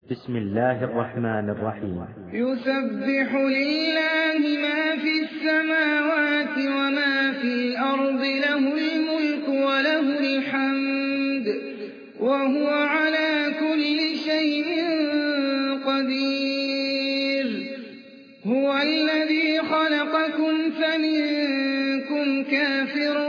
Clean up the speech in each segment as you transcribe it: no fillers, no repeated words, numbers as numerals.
بسم الله الرحمن الرحيم. يسبح لله ما في السماوات وما في الأرض، له الملك وله الحمد وهو على كل شيء قدير. هو الذي خلقكم فمنكم كافر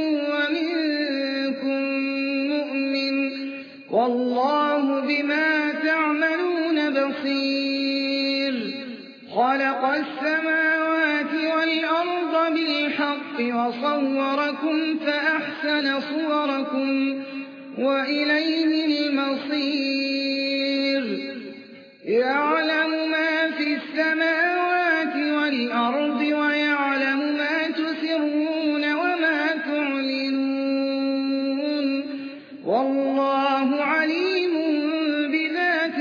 ومنكم مؤمن، والله بما تعملون بصير. خلق السماوات والأرض بالحق وصوركم فأحسن صوركم وإليه المصير. يعلم ما في السماوات والأرض ويعلم ما تسرون وما تعلنون، والله عليم بذات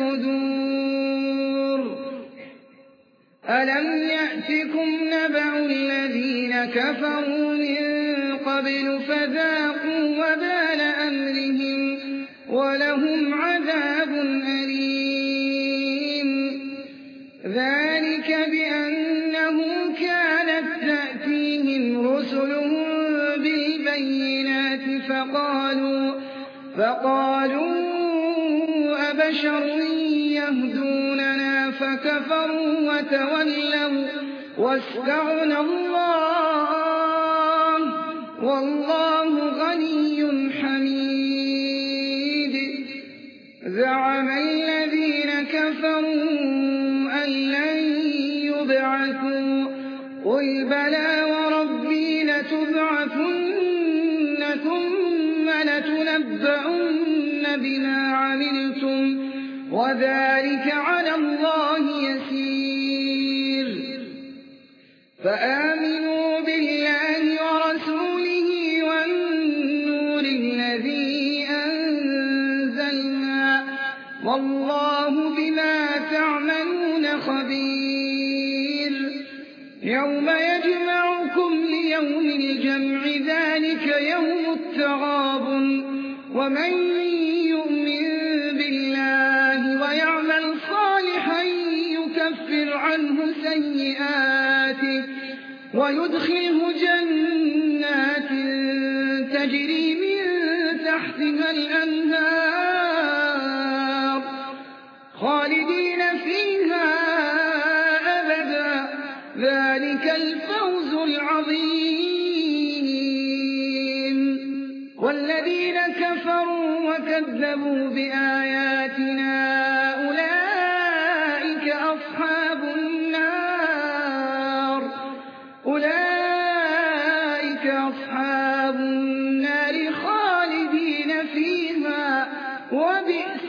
الصدور. ألم يأتكم نبأ الذين كفروا من قبل فذاقوا وبال أمرهم ولهم عذاب أليم. ذلك بأنه كانت تأتيهم رسلهم بالبينات فقالوا أبشر يهدوننا فكفروا وتولوا واستغنى الله والله غني حميد. زعم الذين كفروا أن لن يبعثوا، قل بلى وربي لتبعثن ثم لتنبؤن بما عملتم وذلك على الله يسير. فآمنوا بالله ورسوله والنور الذي أنزلنا، والله بما تعملون خبير. يوم يجمعكم ليوم الجمع، ذلك يوم التغابن، ومن يؤمن بالله ويعمل صالحا يكفر عنه سيئاته ويدخله جنات تجري من تحتها الأنهار خالدين فيها أبدا، ذلك الفوز العظيم. والذين كفروا وكذبوا بآياتنا أولئك أصحاب النار خالدين فيها وبئس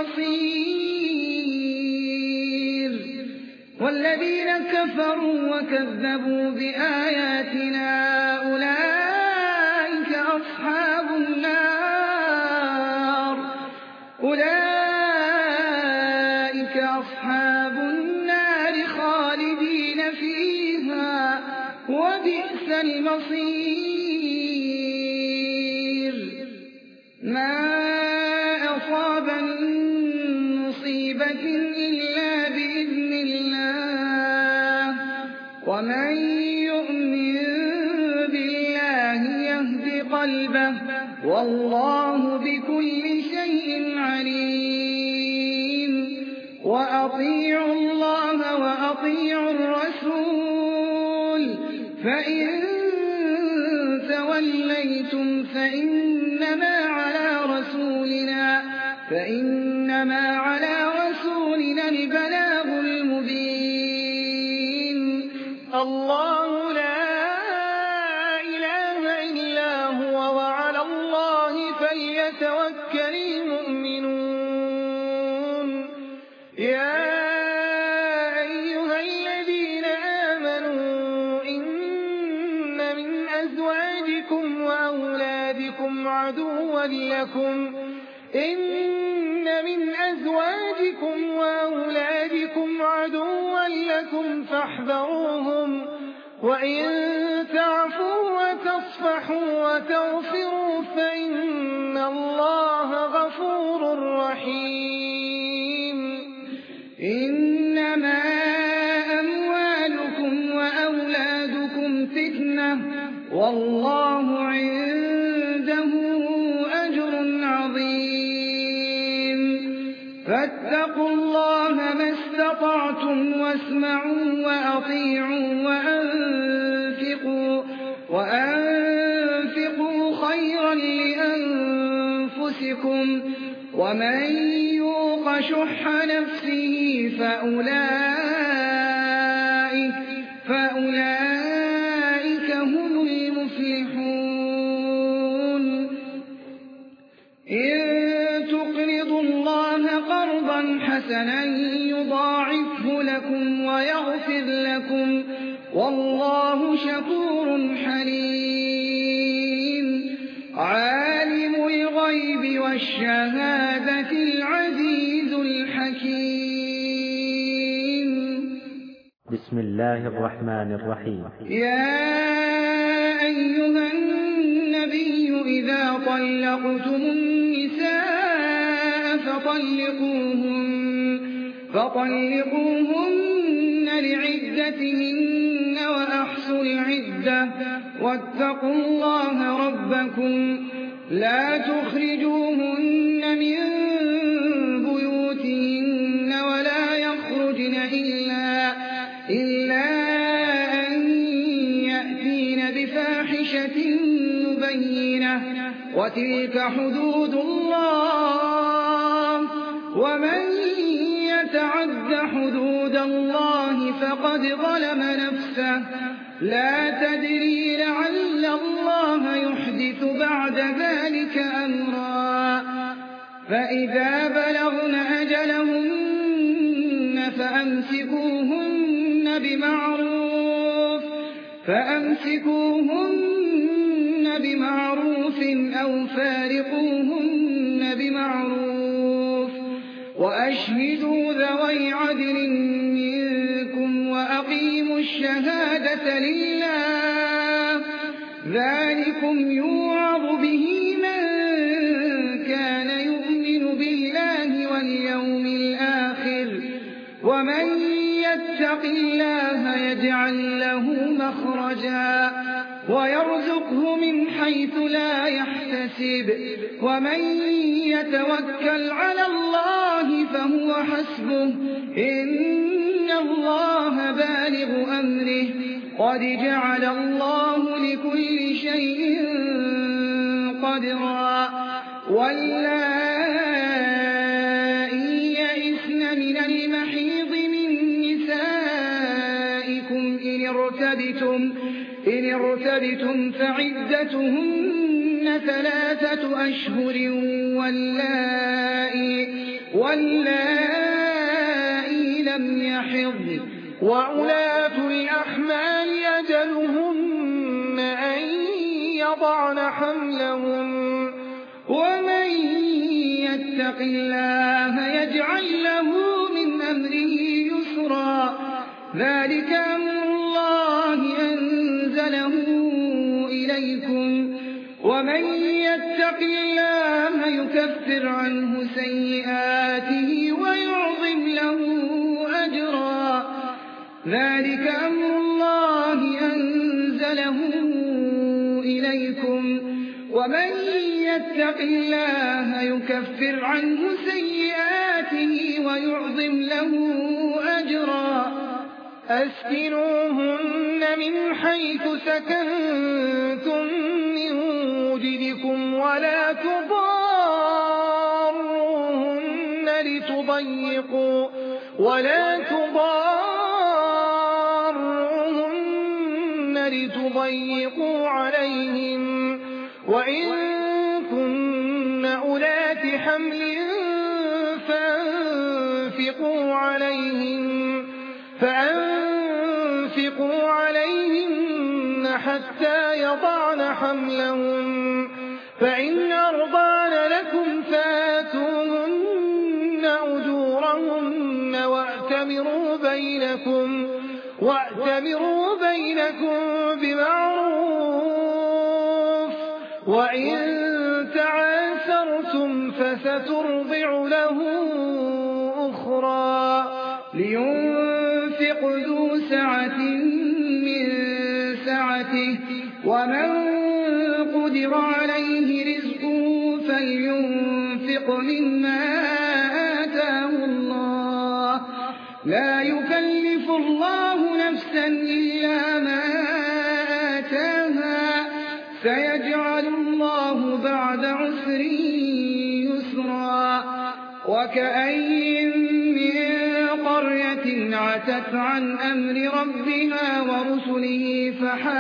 المصير. والذين كفروا وكذبوا بآياتنا أولئك أصحاب النار خالدين فيها وبئس المصير. ما أصاب من مصيبة إلا بإذن الله، ومن يؤمن بالله يهد قلبه، والله بكل شيء عليم. وأطيعوا الله وأطيعوا الرسول، فإن توليتم فإنما على رسولنا البلاغ المبين. الله لا إله إلا هو، وعلى الله فليتوكل المؤمنون. يا أيها الذين آمنوا إن من أزواجكم وأولادكم عدوا لكم فاحذروهم، وإن تعفوا وتصفحوا وتغفروا فإن الله غفور رحيم. فاتقوا الله ما استطعتم واسمعوا وأطيعوا وأنفقوا خيرا لأنفسكم ومن يوق شح نفسه فأولئك هم المفلحون إن تقرضوا الله قرضا حسنا يضاعفه لكم ويغفر لكم والله شكور حليم عالم الغيب والشهادة العزيز الحكيم بسم الله الرحمن الرحيم يا أيها النبي إذا طلقتم النساء فطلقوهن لعدتهن وأحصوا العدة واتقوا الله ربكم لا تخرجوهن من بيوتهن ولا يخرجن إلا أن يأتين بفاحشة مبينة وتلك حدود الله ومن يتعد حدود الله فقد ظلم نفسه لا تدري لعل الله يحدث بعد ذلك أمرا فإذا بلغن أجلهن فأمسكوهن بمعروف أو فارقوهن بمعروف وأشهدوا ذوي عدل منكم وأقيموا الشهادة لله ذلكم يوعظ به من كان يؤمن بالله واليوم الآخر ومن يتق الله يجعل له مخرجا ويرزقه من حيث لا يحتسب ومن يتوكل على الله فهو حسبه إن الله بالغ أمره قد جعل الله لكل شيء قدرا واللائي يئسن من المحيض من نسائكم إن ارتبتم فعدتهن 3 أشهر واللائي لم يحضن وأولاة الأحمال أجلهن أن يضعن حملهن ومن يتق الله يجعل له من أمره يسرا ذلك أمر الله أنزله إليكم ومن يتق الله يكفر عنه سيئاته ويعظم له أجرا ذلك أمر الله أنزله إليكم ومن يتق الله يكفر عنه سيئاته ويعظم له أجرا أسكنوهن من حيث سكنتم من وجدكم ولا تضاروهن لتضيقوا عليهم وإن كن أولات حمل فأنفقوا عليهن حتى يضعن حملهن فإن أرضان لكم فآتوهن أجورهن وأتمروا بينكم بمعروف وإن تعاسرتم فسترضع له أخرى لينفق ذو سعة من سعته ومن قدر عليه رزقه فلينفق مما آتاه لا يكلف الله نفسا إلا ما آتاها سيجعل الله بعد عسر يسرا وكأين من قرية عتت عن أمر ربها ورسله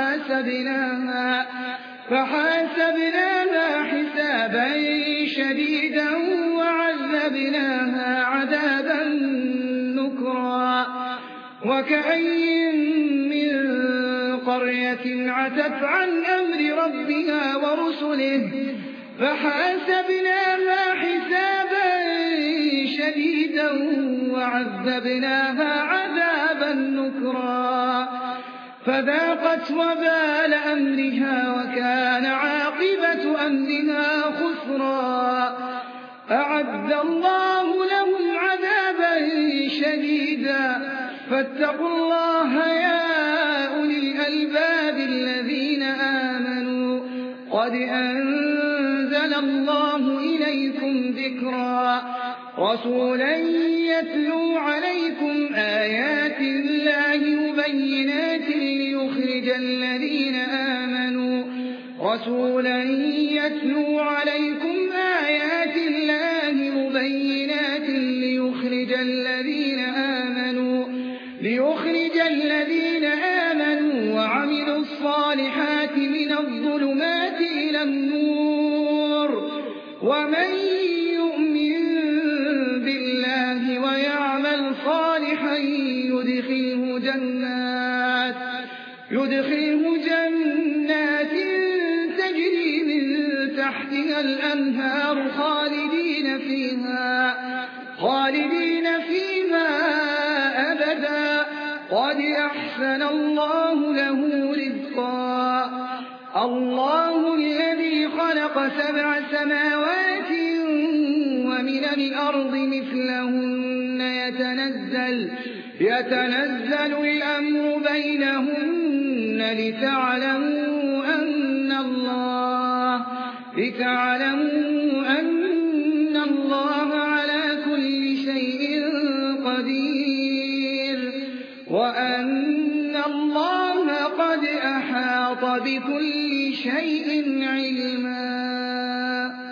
فحاسبناها حسابا شديدا وعذبناها عذابا نكرا وكأين من قرية عتت عن أمر ربها ورسله فحاسبناها حسابا شديدا وعذبناها عذابا نكرا فذاقت وبال أمرها وكان عاقبة أمرها خسرا أعد الله لهم عذابا شديدا فاتقوا الله يا أولي الألباب الذين آمنوا قد أنزل الله إليكم ذكرا رسولا يتلو عليكم آيات الله مبينات ليخرج الذين آمنوا وعملوا الصالحات من الظلمات إلى النور ومن يؤمن بالله ويعمل صالحا يدخله جنات تجري من تحتها الأنهار خالدين فيها أبدا قد أحسن الله له رزقا الله الذي خلق 7 سماوات ومن الأرض مثلهن يتنزل الأمر بينهن لتعلموا أن الله على كل شيء قدير وأن الله قد أحاط بكل شيء